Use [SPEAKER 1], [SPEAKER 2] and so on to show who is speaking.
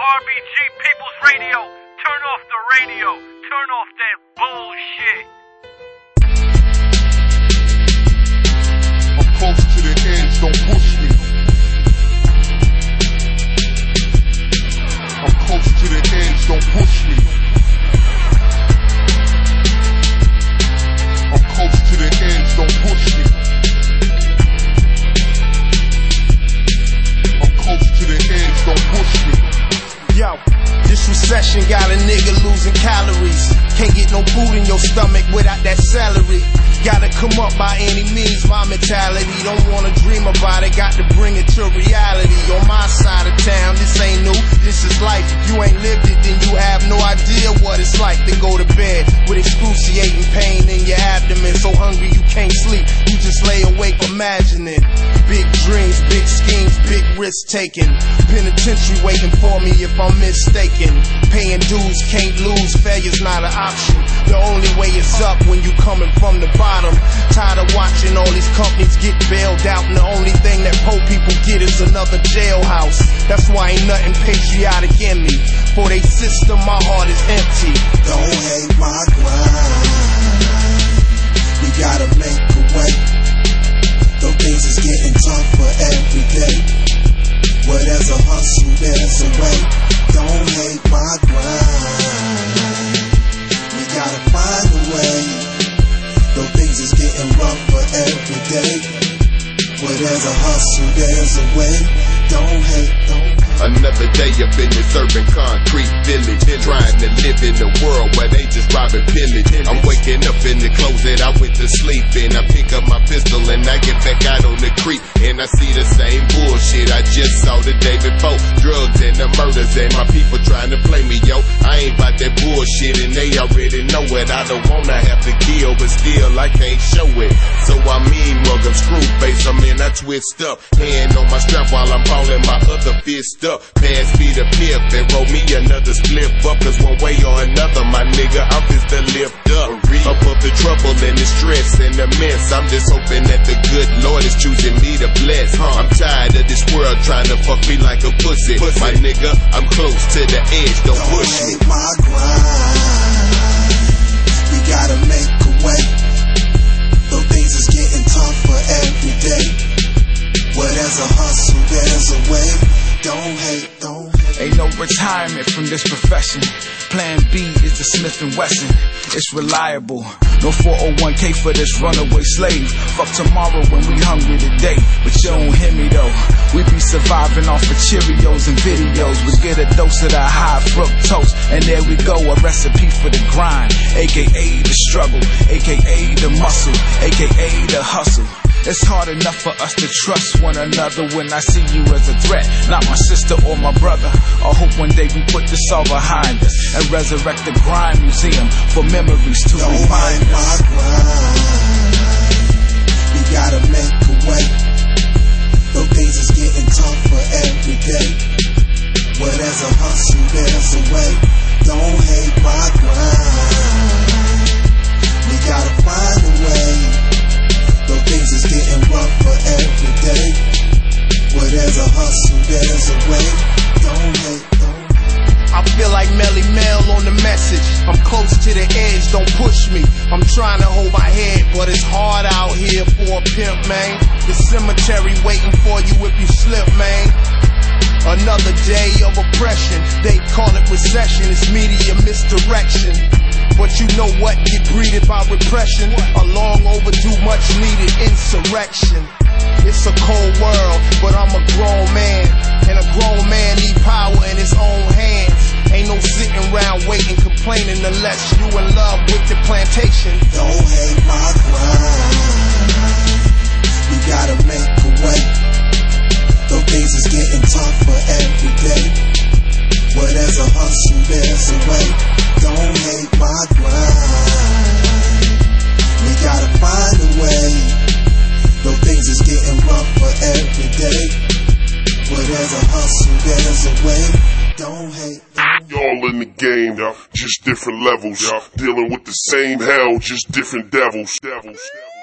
[SPEAKER 1] RBG People's Radio. Turn off the radio. Turn off that bullshit.
[SPEAKER 2] I'm close to the edge, don't push me. I'm close to the edge, don't push me. I'm close to the edge, don't push me. I'm close to the edge, don't push me.
[SPEAKER 3] Yo, this recession got a nigga losing calories. Can't get no food in your stomach without that salary. Gotta come up by any means, my mentality. Don't wanna dream about it, got to bring it to reality. On my side of town, this ain't new, this is life. If you ain't lived it, then you have no idea what it's like to go to bed with excruciating pain in your abdomen. So hungry you can't sleep, you just lay awake imagining. Big dreams, big schemes, big risk taking. Penitentiary waiting for me if I'm mistaken. Paying dues, can't lose, failure's not an option. The only way is up when you coming from the bottom. Tired of watching all these companies get bailed out, and the only thing that poor people get is another jailhouse. That's why ain't nothing patriotic in me. For they system, my heart is empty.
[SPEAKER 4] Don't hate my grind. We gotta make a way. Though things is getting tougher every day. Where there's a hustle, there's a way. Don't hate my grind. We gotta find a way. Though things is getting rougher every day. Where there's a hustle, there's a way. Don't hate, don't hate.
[SPEAKER 5] Another day up in this urban concrete village, trying to live in a world where they just rob and pillage. I'm waking up in the clothes that I went to sleep in. I pick up my pistol and I get back out on the creek, and I see the same bullshit I just saw the day before. Drugs and the murders and my people trying to play me, yo. I ain't about that bullshit and they already know it. I don't wanna have to kill, but still I can't show it. So I mean mug, I'm screw face, I'm in, I twist up. Hand on my strap while I'm balling my other fist up. Pass me the pip and roll me another split up. Cause one way or another, my nigga, I'm just to lift up. Above the trouble and the stress and the mess, I'm just hoping that the good Lord is choosing me to bless. I'm tired of this world trying to fuck me like a pussy. My nigga, I'm close to the edge, don't push me.
[SPEAKER 4] Don't hate my grind. We gotta make a way. Though things is getting tougher every day. Where there's a hustle, there's a way. Don't hate, don't hate.
[SPEAKER 6] Ain't no retirement from this profession. Plan B is the Smith & Wesson. It's reliable. No 401k for this runaway slave. Fuck tomorrow when we hungry today. But you don't hear me though. We be surviving off of Cheerios and videos. We get a dose of that high fructose, and there we go, a recipe for the grind. AKA the struggle, AKA the muscle, AKA the hustle. It's hard enough for us to trust one another when I see you as a threat, not my sister or my brother. I hope one day we put this all behind us and resurrect the grind museum for memories to remind us.
[SPEAKER 4] We gotta make a way. Though things is getting tougher every day. Where there's a hustle, there's a way. Don't hate my grind. We gotta find a way. Though things is getting rougher every day. Where there's a hustle, there's a way. Don't hate, don't hate.
[SPEAKER 3] I feel like Melly Mel on the message. I'm close to the edge, don't push me. I'm trying to hold my head, but it's hard out here for a pimp, man. The cemetery waiting for you if you slip, man. Another day of oppression. They call it recession, it's media misdirection. But you know what? Get greeted by repression. A long overdue, much needed insurrection. It's a cold world, but I'm a grown man. And a grown man need power in his own hands. Ain't no sitting around waiting, complaining unless you in love with the plantation.
[SPEAKER 4] Don't hate my grind. We gotta make a way. Though things is getting tougher every day. Where there's a hustle, there's a way. Don't hate my grind. We gotta find a way. Though things is getting rougher every day. Where there's a hustle, there's a way. Don't hate, don't hate.
[SPEAKER 2] All in the game, just different levels. Dealing with the same hell, just different devils.